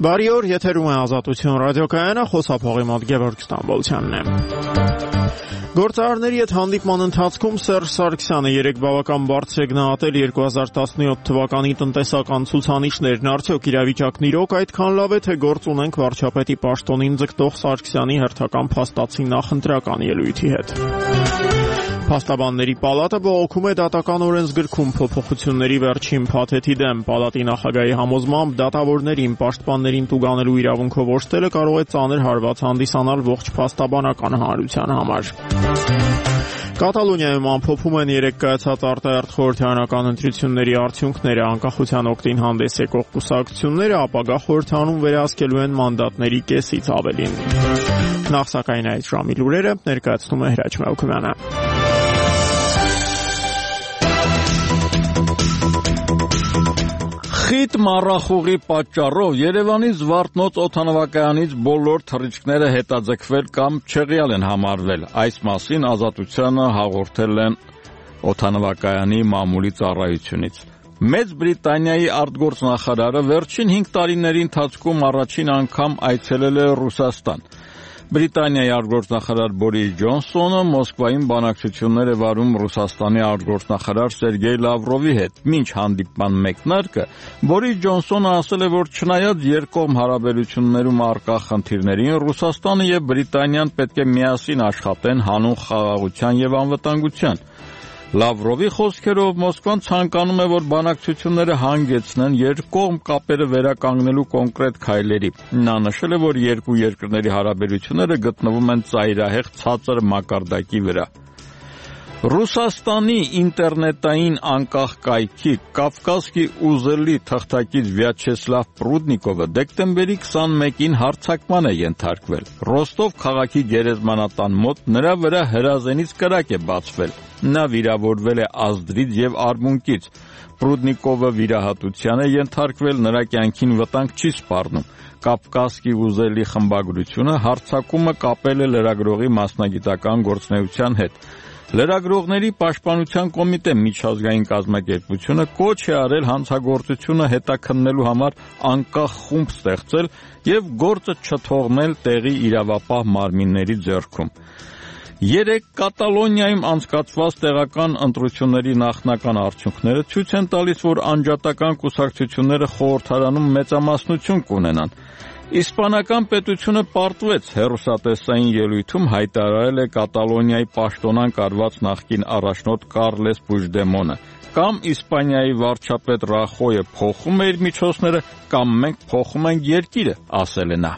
Բարի օր, եթերում է Ազատություն ռադիոկայանը, խոսափողի մոտ Գևորգ Ստամբոլցյանն է։ Գործարարների հետ հանդիպման ընթացքում Սերժ Սարգսյանը երեք բավական բարձր է գնահատել 2017 թվականի տնտեսական ցուցանիշներն, արդյոք իրավիճակն իրոք այդքան լավ է, թե գործ ունենք վարչապետի պաշտոնին ձգտող Սարգսյանի հերթական փաստացի նախընտրական ելույթի հետ։ Փաստաբանների պալատը բողոքում է դատական օրենսգրքում փոփոխությունների վերջին փաթեթի դեմ։ Պալատի նախագահի համոզմամբ դատավորներին պաշտպաններին տուգանելու իրավունքով օժտելը կարող է ծանր հարված հանդիսանալ ողջ փաստաբանական հանրության համար։ Կատալոնիայում ամփոփում են երեք կայացած արտահերթ խորհրդարանական ընտրությունների արդյունքները, անկախության օգտին հանդես եկող կուսակցությունները ապագա խորհրդարանում վերահսկելու են մանդատների կեսից ավելին։ Նախ սակայն այդ ժամի լուրերը ներկայացնում է Հրաչ Մելքումյանը։ Խիտ մառախուղի պատճառով Երևանի Զվարթնոց օդանավակայանից բոլոր թռիչքները հետաձգվել կամ չեղյալ են համարվել։ Այս մասին Ազատությանը հաղորդել են օդանավակայանի մամուլի ծառայությունից։ Մեծ Բրիտանիայի արտգործնախարարը վերջին 5 տարիների ընթացքում առաջին անգամ այցելել է Ռուսաստան։ Բրիտանիայի արտգործնախարար Բորիս Ջոնսոնը Մոսկվայում բանակցություններ է վարում Ռուսաստանի արտգործնախարար Սերգեյ Լավրովի հետ։ Մինչ հանդիպման մեկնարկը Բորիս Ջոնսոնը ասել է, որ չնայած երկկողմ հարաբերություններում առկա խնդիրներին, Ռուսաստանը եւ Բրիտանիան պետք է միասին աշխատեն հանուն խաղաղության եւ անվտանգության։ Լավրովի խոսքերով Մոսկվան ցանկանում է, որ բանակցությունները հանգեցնեն երկկողմ կապերը վերականգնելու կոնկրետ քայլերի։ Նա նշել է, որ երկու երկրների հարաբերությունները գտնվում են ծայրահեղ ցածր մակարդակի վրա։ Ռուսաստանի ինտերնետային անկախ կայքի Կավկասկի ուզելի թղթակից Վյաչեսլավ Պրուդնիկովը դեկտեմբերի 21-ին հարձակման է ենթարկվել։ Ռոստով քաղաքի գերեզմանատան մոտ նրա վրա հրազենից կրակ է բացվել։ Նա վիրավորվել է ազդրից եւ արմունկից։ Պրուդնիկովը վիրահատության է ենթարկվել, նրա կյանքին վտանգ չի սպառնում։ Կավկասկի ուզելի խմբագրությունը հարձակումը կապել է լրագրողի մասնագիտական գործունեության հետ։ Լրագրողների պաշտպանության կոմիտե միջազգային կազմակերպությունը կոչ է արել հանցագործությունը հետաքննելու համար անկախ խումբ ստեղծել եւ գործը չթողնել տեղի իրավապահ մարմինների ձեռքում։ Երեք Կատալոնիայում անցկացված տեղական ընտրությունների նախնական արդյունքները ցույց են տալիս, որ անջատական կուսակցությունները խորհրդարանում մեծամասնություն կունենան։ Իսպանական պետությունը պարտվեց հեռուստատեսային ելույթում հայտարարել է Կատալոնիայի պաշտոնանկ արված նախկին առաջնորդ Կարլես Պուժդեմոնը։ Կամ Իսպանիայի վարչապետ Ռախոյը փոխում է իր միջոցները, կամ մենք փոխում ենք երկիրը, ասել է նա։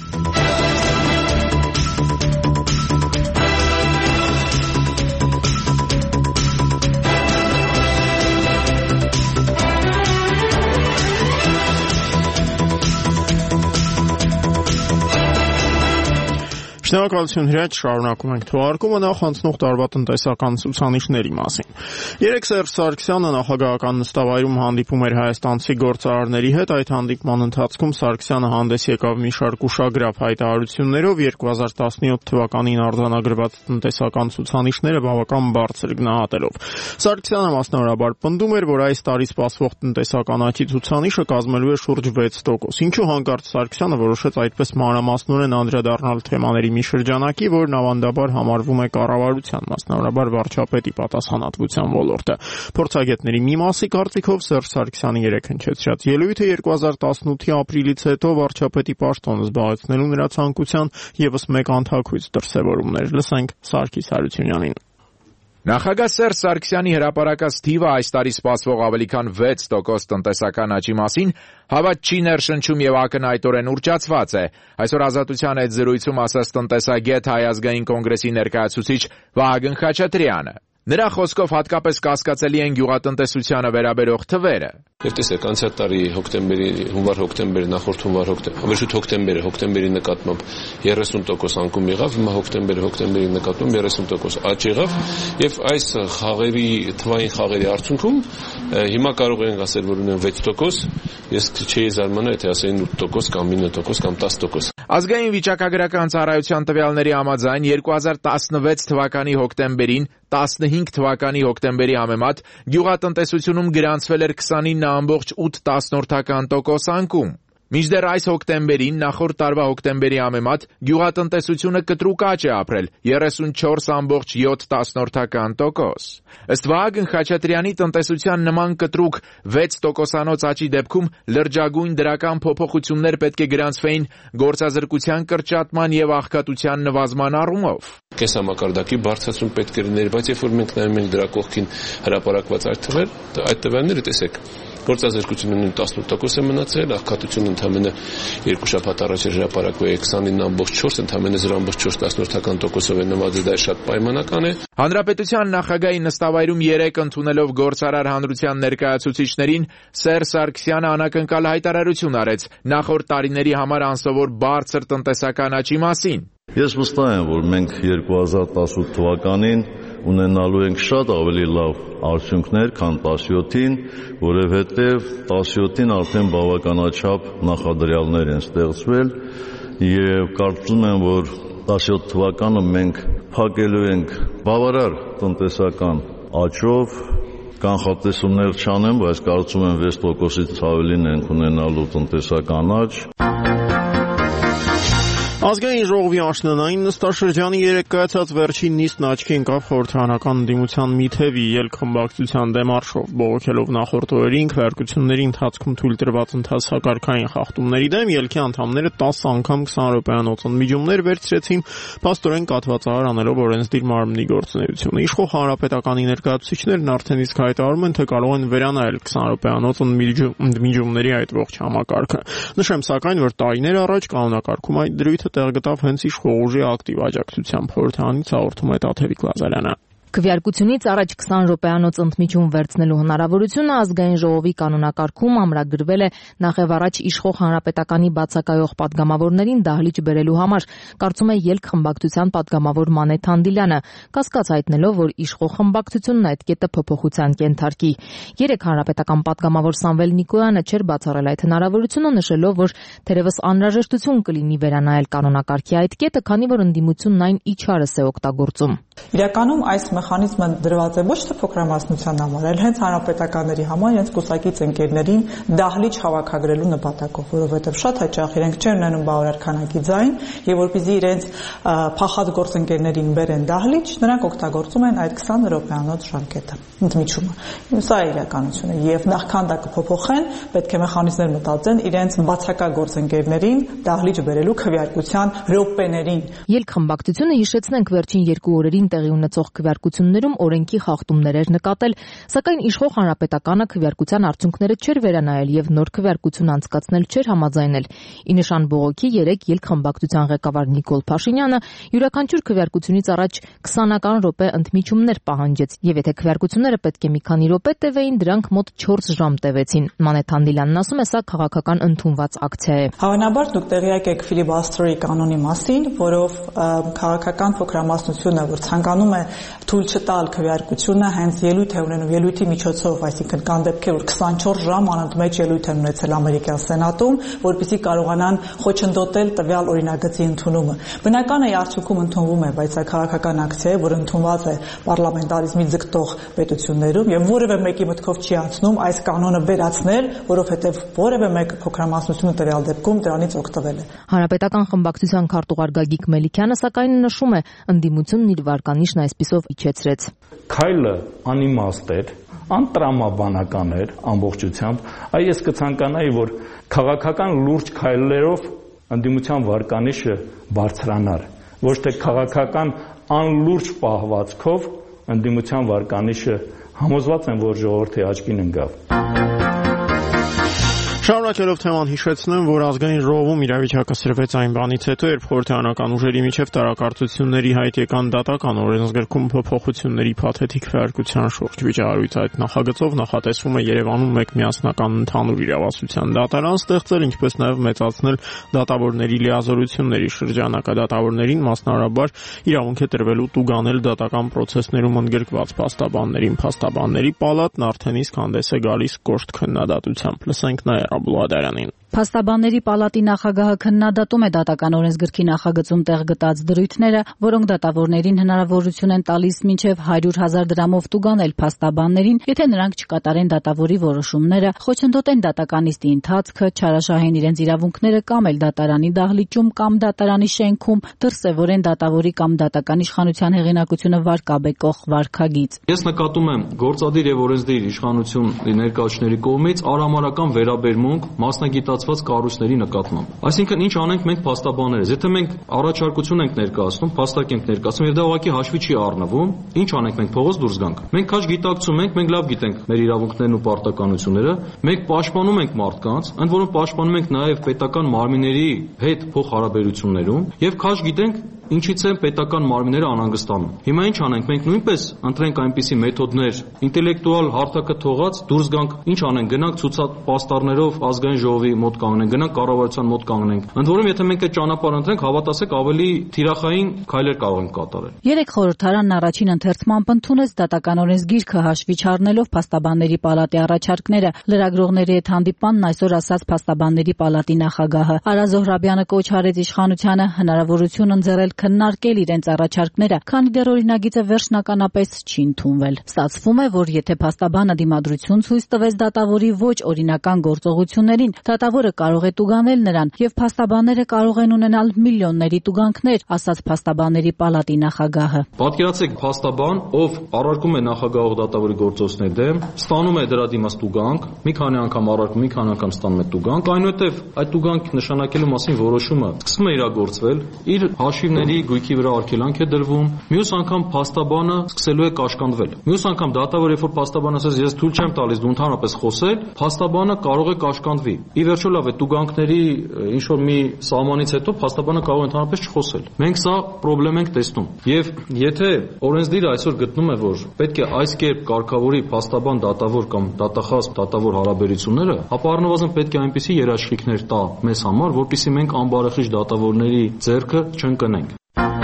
Շնորհակալություն Հրաչ, շարունակում ենք թողարկումը, նախ անցնող տարվա տնտեսական ցուցանիշների մասին։ Երեք Սերժ Սարգսյանը նախագահական նստավայրում հանդիպում էր հայաստանցի գործարարների հետ, այդ հանդիպման ընթացքում Սարգսյանը հանդես եկավ մի շարք ուշագրավ հայտարարություններով, 2017 թվականին արձանագրված տնտեսական ցուցանիշները բավական բարձր գնահատելով։ Սարգսյանը մասնավորաբար պնդում էր, որ այս տարի սպասվող տնտեսական աճի ցուցանիշը կազմելու է շուրջ 6%։ Ինչու հանկարծ Սարգսյանը որոշեց այդպես մանրամասնորեն անդրադառնալ թեմաների շրջանակի, որն ավանդաբար համարվում է կառավարության, մասնավորաբար վարչապետի պատասխանատվության ոլորտը։ Փորձագետների մի մասի կարծիքով Սերժ Սարգսյանի երեք հնչեցրած ելույթը 2018-ի ապրիլից հետո վարչապետի պաշտոնը զբաղեցնելու նրա ցանկության եւս մեկ անթաքույց դրսևորումներ։ Լսենք Սարգիս Հարությունյանին։ Նախագահ Սերժ Սարգսյանի հրապարակած թիվը այս տարի սպասվող ավելի քան 6% տնտեսական աճի մասին հավատ չի ներշնչում եւ ակնհայտորեն ուռճացված է։ Այսօր Ազատության այդ զրույցում ասաց տնտեսագետ Հայ ազգային կոնգրեսի ներկայացուցիչ Վահագն Խաչատրյանը։ Նրա խոսքով հատկապես կասկածելի են գյուղատնտեսությանը վերաբերող թվերը։ Եվ տեսեք, անցյալ տարի հունվար-հոկտեմբեր, նախորդ հոկտեմբերի նկատմամբ 30% անկում եղավ, հիմա հոկտեմբերի նկատմամբ 30% աճ եղավ, եւ այս թվային խաղերի արդյունքում հիմա կարող ենք ասել, որ ունեն 6%, ես չէի զարմանա, եթե ասեին 8% կամ 9% կամ 10%։ Ազգային վիճակագրական ծառայության տվյալների համաձայն 2016 թվականի հոկտեմբերին 15 թվականի հոկտեմբերի համեմատ գյուղատնտեսությունում գրանցվել էր 29.8% անկում։ Մինչդեռ այս հոկտեմբերին նախորդ տարվա հոկտեմբերի համեմատ գյուղատնտեսությունը կտրուկ աճ է ապրել 34.7%։ Ըստ Վահագն Խաչատրյանի տնտեսության նման կտրուկ 6%-անոց աճի դեպքում լրջագույն դրական փոփոխություններ պետք է գրանցվեին գործազրկության կրճատման եւ աղքատության նվազման առումով։ Կեսամակարդակի բարձրացում պետք է լիներ, բայց երբ որ մենք նայում ենք դրա կողքին հրապարակված այդ տվյալները, տեսեք, գործազրկությունը 18% է մնացել, աղքատությունը ընդամենը 2 շաբաթ առաջ հրապարակվել է 29.4, ընդամենը 0.4%-ով է նվազել, դա շատ պայմանական է։ Հանրապետության նախագահի նստավայրում 3 ընդունելով գործարար հանրության ներկայացուցիչներին Սերժ Սարգսյանը անակնկալ հայտարարություն արեց նախորդ տարիների համար անսովոր բարձր տնտեսական աճի մասին։ Ես վստահ եմ, որ մենք 2018 թվականին ունենալու ենք շատ ավելի լավ արդյունքներ, քան 17-ին, որովհետև 17-ին արդեն բավականաչափ նախադրյալներ են ստեղծվել եւ կարծում եմ, որ 17 թվականը մենք փակելու ենք բավարար տնտեսական աճով, կանխատեսումներ չանեմ, բայց կարծում եմ 6%-ից ավելին ենք ունենալու տնտեսական աճ։ Ազգային ժողովի աշնանային նստաշրջանի երեկ կայացած վերջին նիստն աչքի ընկավ խորհրդարանական ընդդիմության մի թևի ելքխմբակցության դեմարշով, բողոքելով նախորդ օրերին քվեարկությունների ընթացքում թույլ տրված ընթացակարգային խախտումների դեմ, ելքի անդամները 10 անգամ 20 րոպեանոց ընդմիջումներ վերցրեցին, փաստորեն կաթվածահար անելով օրենսդիր մարմնի գործունեությունը։ Իշխող հանրապետականի ներկայացուցիչներն արդեն իսկ հայտարարում են, թե կարող են վերանայել 20 րոպեանոց ընդմիջումների այդ ողջ համակարգը։ Նշեմ սակայն, որ տարիներ առաջ կանոնակարգում այդ դրույթը տեղ գտավ հենց իշխող ուժի ակտիվ աջակցությամբ, խորհրդարանից հաղորդում է Տաթևիկ Լազարյանը։ Քվեարկությունից առաջ 20 րոպեանոց ընդմիջում վերցնելու հնարավորությունը ազգային ժողովի կանոնակարգում ամրագրվել է նախև առաջ իշխող հանրապետականի բացակայող падգամավորներին դահլիճ բերելու համար, կարծում է ելքխմբակցության падգամավոր Մանեթ Հանդիլյանը, կասկած հայտնելով, որ իշխող խմբակցությունն այդ կետը փոփոխության կենթարկի։ Երեք հանրապետական падգամավոր Սամվել Նիկոյանը չէր բացառել այդ հնարավորությունը, նշելով, որ թերևս անհրաժեշտություն կլինի վերանայել կանոնակարգի այդ կետը, քանի որ ընդդիմությունն այն իջարս է օգտագործում։ Իրականում այս մեխանիզմը դրված է ոչ թե փոքրամասնության համար, այլ հենց հանրապետականների համար, իրենց կուսակից ընկերներին դահլիճ հավաքագրելու նպատակով, որովհետև շատ հաճախ իրենք չեն ունենում բավարար քանակի ձայն, եւ որպեսզի իրենց փախած գործընկերներին բերեն դահլիճ, նրանք օգտագործում են այդ 20 րոպեանոց ժամկետը, ընդմիջումը։ Սա է իրականությունը, եւ նախքան դա կփոփոխեն, պետք է մեխանիզմներ մտածեն իրենց բացակա գործընկերներին դահլիճ բերելու քվեարկության րոպեներին։ Ելքխմբակցությունը, հիշեցնենք, վերջին 2 օրերին տեղի ունեցող քվեարկություններում օրենքի խախտումներ էր նկատել, սակայն իշխող հանրապետականը քվեարկության արդյունքները չէր վերանայել եւ նոր քվեարկություն անցկացնել չէր համաձայնել։ Ի նշան բողոքի 3 ելքխմբակցության ղեկավար Նիկոլ Փաշինյանը յուրաքանչյուր քվեարկությունից առաջ 20-ական րոպե ընդմիջումներ պահանջեց եւ եթե քվեարկությունները պետք է մի քանի րոպե տևեին, դրանք մոտ 4 ժամ տևեցին։ Մանեթ Հանդիլյանն ասում է, սա քաղաքական ընդունված ակցիա է։ Հավանաբար դուք տեղյակ եք ֆիլիբասթերի կանոնի մասին, որով քաղաքական փոքրամասնությունը, որ ցանկանում է թույլ չտալ քվեարկությունը, հենց ելույթ է ունենում ելույթի միջոցով, այսինքն կան դեպքեր, որ 24 ժամ անընդմեջ ելույթ են ունեցել ամերիկյան սենատում, որպեսզի կարողանան խոչընդոտել տվյալ օրինագծի ընդունումը։ Բնական է արդյունքում ընդունվում է, բայց սա քաղաքական ակցիա է, որը ընդունված է պարլամենտարիզմի ձգտող պետություններում եւ որևէ մեկի մտքով չի անցնում այս կանոնը վերացնել, որովհետեւ որևէ մեկ փոքրամասնությունը տվյալ դեպքում դրանից օգտվել է։ Հանրապետական խմբակցության քարտուղար Գագիկ Մելիքյանը սակայն նշում է, ընդդիմությունն իր վարկանիշն այսպիսով իջեցրեց։ Քայլը անիմաստ էր, անտրամաբանական էր ամբողջությամբ, այ ես կցանկանայի, որ քաղաքական լուրջ քայլերով ընդդիմության վարկանիշը բարձրանար, ոչ թե քաղաքական անլուրջ պահվածքով ընդդիմության վարկանիշը համոզված եմ, որ ժողովրդի աչքին ընկավ։ Շարունակելով թեման հիշեցնեմ, որ ազգային ժողովում իրավիճակը սրվեց այն բանից հետո, երբ խորհրդարանական ուժերի միջև տարակարծությունների հայտ եկան դատական օրենսգրքում փոփոխությունների փաթեթիկ քվեարկության շուրջ վիճահարույց այդ նախագծով նախատեսվում է Երևանում մեկ միասնական ընդհանուր իրավասության դատարան ստեղծել, ինչպես նաև մեծացնել դատավորների լիազորությունների շրջանակը։ Դատավորներին մասնարարաբար իրավունք է տրվելու տուգանել դատական պրոցեսներում ընդգրկված փաստաբաններին։ Փաստաբանների պալատն արդեն իսկ հանդես է գալիս կոշտ քննադատությամբ։ Լսենք Նայր Աբուլադարանին։ Փաստաբանների պալատի նախագահը քննադատում է դատական օրենսգրքի նախագծում տեղ գտած դրույթները, որոնք դատավորներին հնարավորություն են տալիս մինչև 100,000 դրամով տուգանել փաստաբաններին, եթե նրանք չկատարեն դատավորի որոշումները, խոչընդոտեն դատական նիստի ընթացքը, չարաշահեն իրենց իրավունքները կամ էլ դատարանի դահլիճում կամ դատարանի շենքում, դրսևորեն դատավորի կամ դատական իշխանության հեղինակությունը վարկաբեկող վարքագիծ։ Ես նկատում եմ գործադիր եւ օրենսդիր իշխանություն ներկայացուցիչների կողմից արամարական վերաբերմունք մասնագիտացված կառույցների նկատմամբ։ Այսինքն ինչ անենք մենք փաստաբաններս, եթե մենք առաջարկություն ենք ներկայացնում, փաստակ ենք ներկայացնում եւ դա ուղղակի հաշվի չի առնվում, ինչ անենք մենք փողոց դուրս գանք։ Մենք քաջ գիտակցում ենք, մենք լավ գիտենք մեր իրավունքներն ու պարտականությունները, մենք պաշտպանում ենք մարդկանց, ընդ որում պաշտպանում ենք նաեւ պետական մարմինների հետ փոխհարաբերություններում եւ քաջ գիտենք ինչից են պետական մարմինները անհանգստանում։ Հիմա ինչ անենք, մենք նույնպես ընտրենք այնպիսի մեթոդներ, ինտելեկտուալ հարթակը թողած դուրս գանք, ինչ անենք, գնանք ցուցապաստառներով ազգային ժողովի մոտ կանգնենք, գնանք կառավարության մոտ կանգնենք։ Ընդ որում, եթե մենք այդ ճանապարհը ընտրենք, հավատացեք, ավելի թիրախային քայլեր կարող ենք կատարել։ Երեք խորհրդարանն առաջին ընթերցմամբ ընդունեց դատական օրենսգիրքը հաշվի չառնելով փաստաբանների պալատի առաջարկները։ Լրագրողների հետ հանդիպանն այսօր ասաց փաստաբանների պալատի նախագահը Արա Զոհրաբյանը կոչ արեց իշխանությանը հնարավորություն ընձեռել քննարկել իրենց առաջարկները, քանի դեռ օրինագիծը վերջնականապես չի ընդունվել։ Ստացվում է, որ եթե փաստաբանը դիմադրություն ցույց տվեց դատավորի ոչ օրինական գործողություններին, դատավորը կարող է տուգանել նրան եւ փաստաբանները կարող են ունենալ միլիոնների տուգանքներ, ասաց փաստաբանների պալատի նախագահը։ Պատկերացեք փաստաբան, ով առարկում է նախագահող դատավորի գործողությունների դեմ, ստանում է դրա դիմաց տուգանք, մի քանի անգամ առարկում, մի քանի անգամ ստանում է տուգանք, այնուհետև այդ տուգանք նշանակելու մասին որոշումը սկսում է իրագործվել, իր հաշիվների գույքի վրա արգելանք է դրվում, մյուս անգամ փաստաբանը սկսելու է կաշկանդվել։ Մյուս անգամ դատավորը, երբ որ փաստաբանը ասես ես թույլ չեմ տալիս դու ընդհանրապես խոսել, փաստաբանը կարող է կաշկանդվի։ Ի վերջո լավ է, տուգանքների ինչ որ մի սահմանից հետո փաստաբանը կարող է ընդհանրապես չխոսել։ Մենք սա խնդրեմ ենք տեսնում։ Եվ եթե օրենսդիրը այսօր գտնում է, որ պետք է այս կերպ կարգավորի փաստաբան դատավոր կամ դատախազ դատավոր հարաբերությունները, ապա առնվազն պետք է այնպիսի երաշխիքներ տա մեզ համար, որպեսզի մենք անբարեխիղճ դատավորների ձեռքը չընկնենք։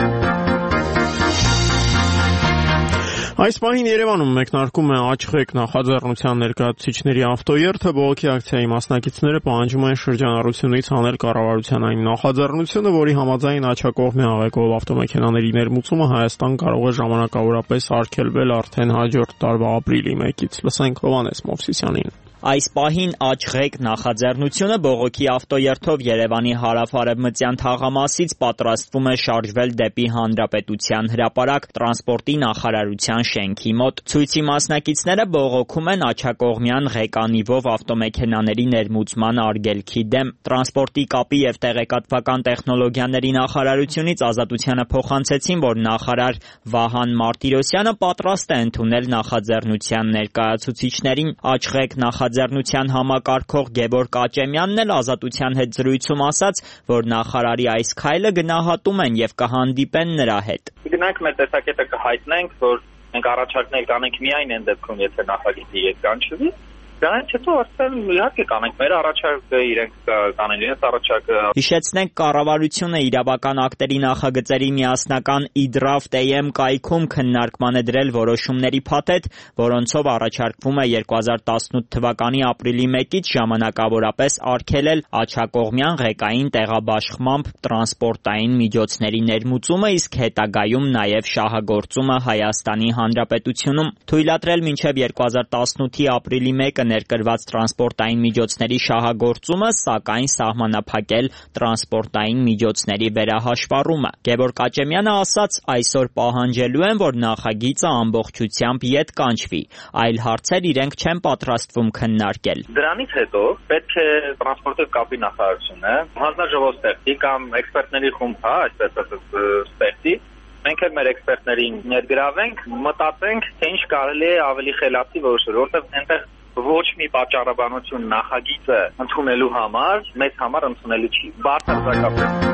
Այս պահին Երևանում մեկնարկում է Աչղեկ նախաձեռնության ներկայացուցիչների ավտոերթը, բողոքի ակցիայի մասնակիցները պահանջում են շրջանառությունից հանել կառավարության այն նախաձեռնությունը, որի համաձայն աջակողմի աղեկով ավտոմեքենաների ներմուծումը Հայաստան կարող է ժամանակավորապես արգելվել արդեն հաջորդ տարվա ապրիլի 1-ից։ Լսենք Հովհաննես Մովսիսյանին։ Այս պահին Աչղեկ նախաձեռնությունը բողոքի ավտոերթով Երևանի հարավ-արևմտյան թաղամասից պատրաստվում է շարժվել դեպի Հանրապետության հրապարակ տրանսպորտի նախարարության շենքի մոտ։ Ցույցի մասնակիցները բողոքում են աջակողմյան ղեկանիվով ավտոմեքենաների ներմուծման արգելքի դեմ։ Տրանսպորտի կապի եւ տեղեկատվական տեխնոլոգիաների նախարարությունից Ազատությանը փոխանցեցին, որ նախարար Վահան Մարտիրոսյանը պատրաստ է ընդունել նախաձեռնության ներկայացուցիչներին։ Աչղեկ նախաձեռնության համակարգող Գևորգ Աճեմյանն էլ Ազատության հետ զրույցում ասաց, որ նախարարի այս քայլը գնահատում են եւ կհանդիպեն նրա հետ։ Գնանք մեր տեսակետը կհայտնենք, որ մենք առաջարկներ կանենք միայն այն դեպքում, եթե նախագիծի ետկանչվի։ Դրանից հետո արդեն իհարկե կանենք մեր առաջարկը, իրենք կանեն իրենց առաջարկը։ Հիշեցնենք, կառավարությունը իրավական ակտերի նախագծերի միասնական e-draft.am կայքում քննարկման է դրել որոշումների փաթեթ, որոնցով առաջարկվում է 2018 թվականի ապրիլի 1-ից ժամանակավորապես արգելել աջակողմյան ղեկային տեղաբաշխմամբ տրանսպորտային միջոցների ներմուծումը, իսկ հետագայում նաև շահագործումը Հայաստանի Հանրապետությունում։ Թույլատրել մինչև 2018-ի ապրիլի 1-ը ներկրված տրանսպորտային միջոցների շահագործումը, սակայն սահմանափակել տրանսպորտային միջոցների վերահաշվառումը։ Գևորգ Աճեմյանը ասաց, այսօր պահանջելու են, որ նախագիծը ամբողջությամբ ետ կանչվի, այլ հարցեր իրենք չեն պատրաստվում քննարկել։ Դրանից հետո պետք է տրանսպորտի կապի նախարարությունը հանձնաժողով ստեղծի կամ էքսպերտների խումբ, այսպես ասած, ստեղծի։ Մենք էլ մեր էքսպերտներին ներգրավենք, մտածենք, թե ինչ կարելի է ավելի խելացի որոշել, որովհետև այնտեղ ոչ մի պատճառաբանություն նախագիծը ընդունելու համար մեզ համար ընդունելի չի։ Բարձրակապ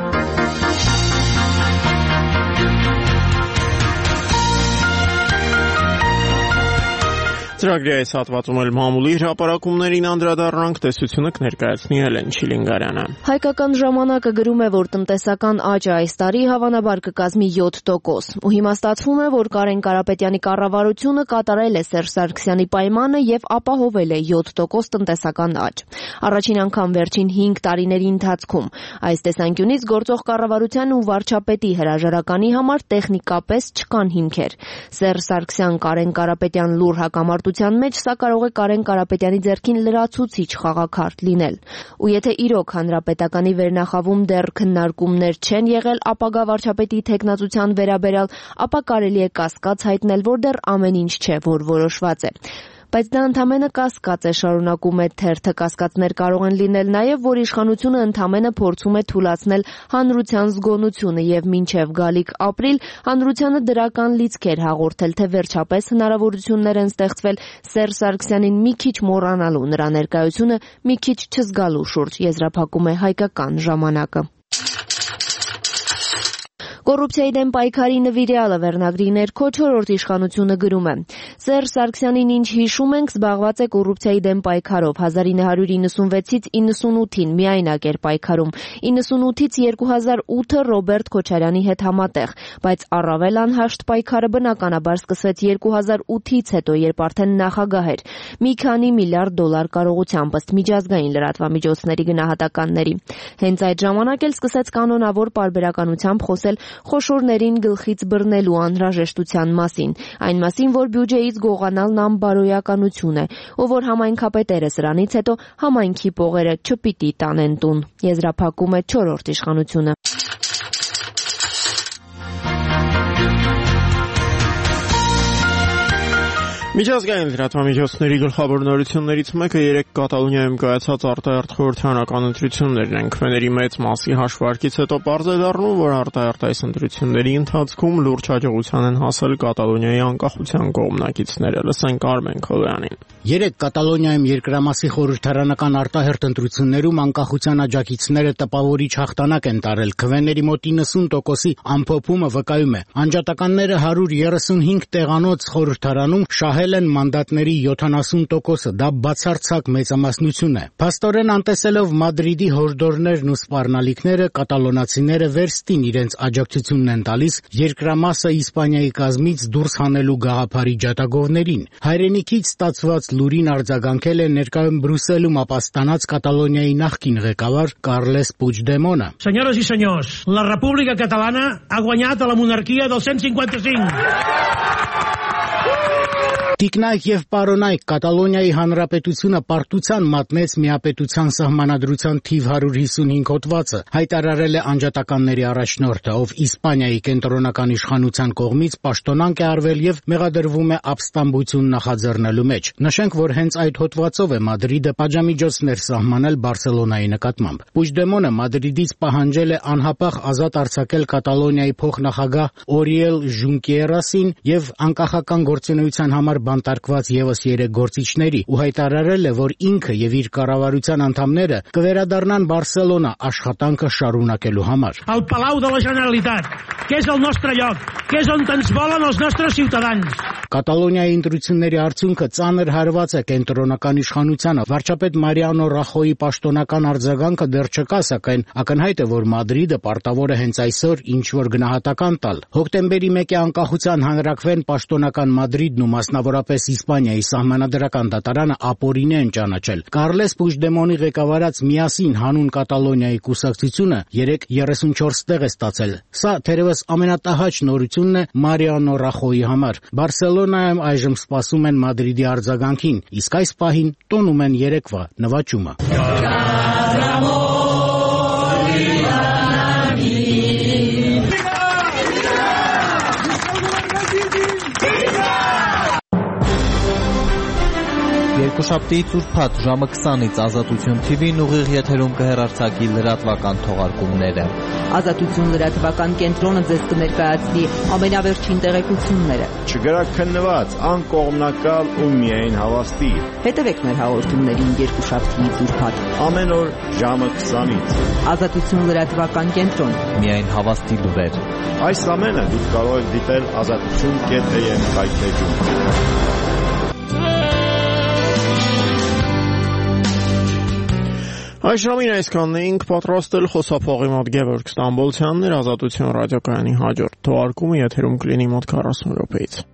Ծրագրի այս հատվածում էլ մամուլի հրապարակումներին անդրադառնանք, տեսությունը կներկայացնի Հելեն Չիլինգարյանը։ Հայկական ժամանակը գրում է, որ տնտեսական աճը այս տարի հավանաբար կկազմի 7%, ու հիմա ստացվում է, որ Կարեն Կարապետյանի կառավարությունը կատարել է Սերժ Սարգսյանի պայմանը եւ ապահովել է 7% տնտեսական աճ։ Առաջին անգամ վերջին 5 տարիների ընթացքում։ Այս տեսանկյունից գործող կառավարության ու վարչապետի հրաժարականի համար տեխնիկապես չկան հիմքեր։ Սերժ Սարգսյան Կարեն Կարապետյան լուր հակամարտության մեջ սա կարող է Կարեն Կարապետյանի ձեռքին լրացուցիչ խաղաքարտ լինել։ Ու եթե իրոք հանրապետականի վերնախավում դեռ քննարկումներ չեն եղել ապագա վարչապետի թեկնածության վերաբերյալ, ապա կարելի է կասկած հայտնել, որ դեռ ամեն ինչ չէ, որ որոշված է։ Բայց դա ընդամենը կասկած է, շարունակում է թերթը, կասկածներ կարող են լինել նաև, որ իշխանությունը ընդամենը փորձում է թուլացնել հանրության զգոնությունը եւ մինչեւ գալիք ապրիլ հանրությանը դրական լիցքեր հաղորդել, թե վերջապես հնարավորություններ են ստեղծվել Սերժ Սարգսյանին մի քիչ մոռանալու, նրա ներկայությունը մի քիչ չզգալու շուրջ, եզրափակում է Հայկական ժամանակը։ Կոռուպցիայի դեմ պայքարի նվիրյալը վերնագրի ներքո 4-րդ իշխանությունը գրում է. Սերժ Սարգսյանին ինչ հիշում ենք, զբաղված է կոռուպցիայի դեմ պայքարով 1996-ից 98-ին միայնակ էր պայքարում, 98-ից 2008-ը Ռոբերտ Քոչարյանի հետ համատեղ, բայց առավել անհաշտ պայքարը բնականաբար սկսվեց 2008-ից հետո, երբ արդեն նախագահ էր, մի քանի միլիարդ դոլար կարողությամբ ըստ միջազգային լրատվամիջոցների գնահատականների։ Հենց այդ ժամանակ էլ սկսեց կանոնավոր պարբերականությամբ խոսել խոշորներին գլխից բռնելու անհրաժեշտության մասին, այն մասին, որ բյուջեից գողանալն անբարոյականություն է, ու որ համայնքապետերը սրանից հետո համայնքի պողերը չպիտի տանեն տուն, եզրափակում է 4-րդ իշխանությունը։ Միջազգային լրատվամիջոցների գլխավոր նորություններից մեկը 3 Կատալոնիայում կայացած արտահերթ խորհրդարանական ընտրություններն են։ Քվեների մեծ մասի հաշվարկից հետո պարզ է դառնում, որ արտահերթ այս ընտրությունների ընթացքում լուրջ հաջողության են հասել Կատալոնիայի անկախության կողմնակիցները։ Լսենք Արմեն Քոլյանին։ 3 Կատալոնիայում երկրամասի խորհրդարանական արտահերթ ընտրություններում անկախության աջակիցները տպավորիչ հաղթանակ են տարել։ Քվեների մոտ 90%-ի ամփոփումը վկայում է, անջատականները 135 տեղանոց խորհրդարանում շահել են մանդատների 70%-ը, դա բացարձակ մեծամասնություն է։ Փաստորեն անտեսելով Մադրիդի հորդորներն ու սպառնալիքները, կատալոնացիները վերստին իրենց աջակցությունն են տալիս երկրամասը Իսպանիայի կազմից դուրս հանելու գաղափարի ջատագովներին։ Հայրենիքից ստացված լուրին արձագանքել է ներկայում Բրյուսելում ապաստանած Կատալոնիայի նախկին ղեկավար Կարլես Պուigdemont-ը։ Senyores i senyors, la República Catalana ha guanyat a la monarquia del 155. Տիկնայք եւ պարոնայք, Կատալոնիայի հանրապետությունը պարտության մատնեց միապետության սահմանադրության թիվ 155 հոդվածը, հայտարարել է անջատականների առաջնորդը, ով Իսպանիայի կենտրոնական իշխանության կողմից պաշտոնանկ է արվել եւ մեղադրվում է ապստամբություն նախաձեռնելու մեջ։ Նշենք, որ հենց այդ հոդվածով է Մադրիդը պատժամիջոցներ սահմանել Բարսելոնայի նկատմամբ։ Պուigdemont-ը Մադրիդից պահանջել է անհապաղ ազատ արձակել Կատալոնիայի փոխնախագահ Օրիել Ժունկերասին եւ անկախական գործունեության համար բանտարկված եւս 3 գործիչների ու հայտարարել է, որ ինքը եւ իր կառավարության անդամները կվերադառնան Բարսելոնա աշխատանքը շարունակելու համար։ Al Palau de la Generalitat, que és el nostre lloc, que és on ens volen els nostres ciutadans. Կատալոնիայի ընտրությունների արդյունքը ծանր հարված է կենտրոնական իշխանությանը։ Վարչապետ Մարիանո Ռախոյի պաշտոնական արձագանքը դեռ չկա, սակայն ակնհայտ է, որ Մադրիդը պարտավոր է հենց այսօր ինչ-որ գնահատական տալ։ Հոկտեմբերի 1-ի անկախության հանրաքվեն պաշտոնական Մադրիդն ու մասնավորապես Իսպանիայի սահմանադրական դատարանը ապօրինի են ճանաչել։ Կարլես Պուigdemont-ի ղեկավարած Միասին հանուն Կատալոնիայի կուսակցությունը 34 տեղ է ստացել։ Սա թերևս ամենատահաճ նորությունն է Մարիանո Ռախոյի համար։ Բարսելոնայում այժմ սպասում են Մադրիդի արձագանքին, իսկ այս պահին տոնում են երեկվա նվաճումը։ Երկուշաբթի ծուրփաթ ժամը 20-ից Ազատություն TV-ն ուղիղ եթերում կհեռարձակի լրատվական թողարկումները։ Ազատություն լրատվական կենտրոնը ձեզ կներկայացնի ամենավերջին տեղեկությունները։ Չգրաքննված, անկողմնակալ ու միայն հավաստի։ Հետևեք մեր հաղորդումներին երկուշաբթի ծուրփաթ ամեն օր ժամը 20-ից։ Ազատություն լրատվական կենտրոն։ Միայն հավաստի լուրեր։ Այս ամենը դուք կարող եք դիտել azatutun.am հայթեջում։ Այս ժամին այսքանն էինք պատրաստել խոսափողի մոտ Գևորգ Ստամբոլցյանն էր Ազատություն ռադիոկայանի հաջորդ թողարկումը եթերում կլինի մոտ 40 րոպեից։